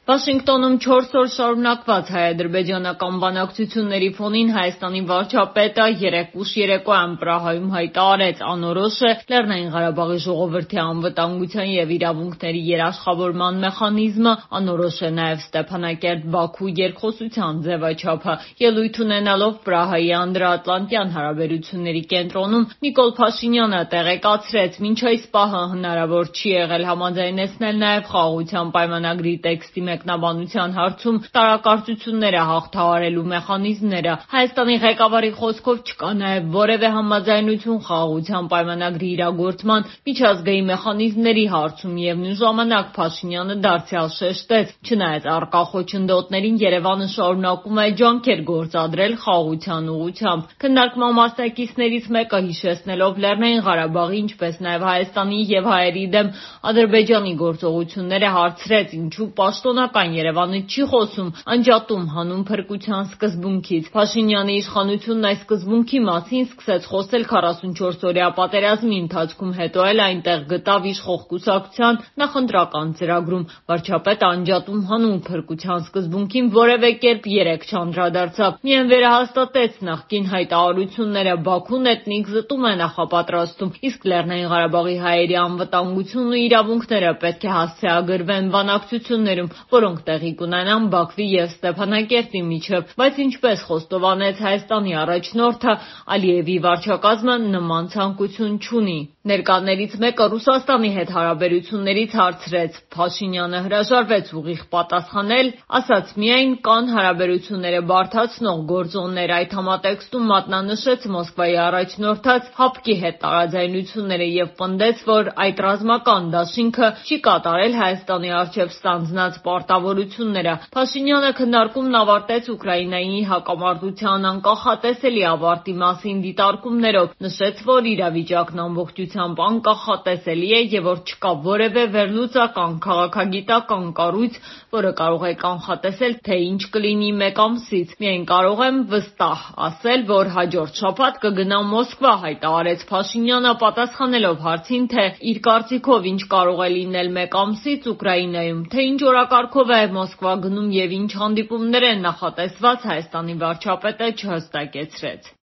Վաշինգտոնում 4 օր շարունակված հայ-ադրբեջանական բանակցությունների ֆոնին Հայաստանի վարչապետը երեկ երեկոյան Պրահայում հայտարարեց անորոշ է Լեռնային Ղարաբաղի ժողովրդի անվտանգության և իրավունքների երաշխավորման մեխանիզմը, անորոշ է նաև Ստեփանակերտ-Բաքու երկխոսության ձևաչափը։ Ելույթ ունենալով Պրահայի անդրաատլանտյան հարաբերությունների կենտրոնում Նիկոլ Փաշինյանը տեղեկացրեց, մինչ այս պահը հնարավոր չի եղել համաձայնեցնել նաև խաղաղության պայմանագրի տեքստի մեկնաբանության հարցում տարակարծությունները հաղթահարելու մեխանիզմները։ Հայաստանի ղեկավարի խոսքով չկա նաև որևէ համաձայնություն խաղաղության պայմանագրի իրագործման միջազգային մեխանիզմների հարցում և նույն ժամանակ Փաշինյանը դարձյալ շեշտեց, չնայած առկա խոչընդոտներին Երևանը շարունակում է ջանքեր գործադրել խաղաղության ուղղությամբ։ Քննարկման մասնակիցներից մեկը հիշեցնելով Լեռնային Ղարաբաղի, ինչպես նաև Հայաստանի և հայերի դեմ Ադրբեջանի գործողությունները հարցրեց, ինչու պաշտոնական Երևանը չի խոսում անջատում հանուն փրկության սկզբունքից։ Փաշինյանի իշխանությունն այս սկզբունքի մասին սկսեց խոսել 44-օրյա պատերազմի ընթացքում, հետո էլ այնտեղ գտավ իշխող կուսակցության նախընտրական ծրագրում։ Վարչապետը անջատում հանուն փրկության սկզբունքին որևէ կերպ երեկ չանդրադարձավ, միայն վերահաստատեց նախկին հայտարարությունները՝ Բաքուն էթնիկ զտում է նախապատրաստում, իսկ Լեռնային Ղարաբաղի հայերի անվտանգությունն ու իրավունքները պետք է հասցեագրվեն բանակցություններում, որոնք տեղի կունենան Բաքվի և Ստեփանակերտի միջև։ Բայց ինչպես խոստովանեց Հայաստանի առաջնորդը, Ալիևի վարչակազմը նման ցանկություն չունի։ Ներկաներից մեկը Ռուսաստանի հետ հարաբերություններից հարցրեց։ Փաշինյանը հրաժարվեց ուղիղ պատասխանել, ասաց միայն կան հարաբերությունները բարդացնող գործոններ։ Այդ համատեքստում մատնանշեց Մոսկվայի առաջնորդած ՀԱՊԿ-ի հետ տարաձայնությունները և պնդեց, որ այդ ռազմական դաշինքը չի կատարել Հայաստանի առջև ստանձնած պարտավորությունները։ Փաշինյանը քննարկումն ավարտեց Ուկրաինայի հակամարտության անկախատեսելի ավարտի մասին դիտարկումներով, նշեց, որ իրավիճակն ամբողջությամբ անկախատեսելի է և որ չկա որևէ վերլուծական քաղաքագիտական կառույց, որը կարող է կանխատեսել, թե ինչ կլինի մեկ ամսից։ Միայն կարող եմ վստահ ասել, որ հաջորդ շաբաթ կգնամ Մոսկվա, հայտարարեց Փաշինյանը, պատասխանելով հարցին, թե իր կարծիքով ինչ կարող է լինել մեկ ամսից Ուկրաինայում, թե ինչ օրակարգով է Մոսկվա գնում և ինչ հանդիպումներ են նախատեսված, Հայաստանի վարչապետը չհստակեցրեց։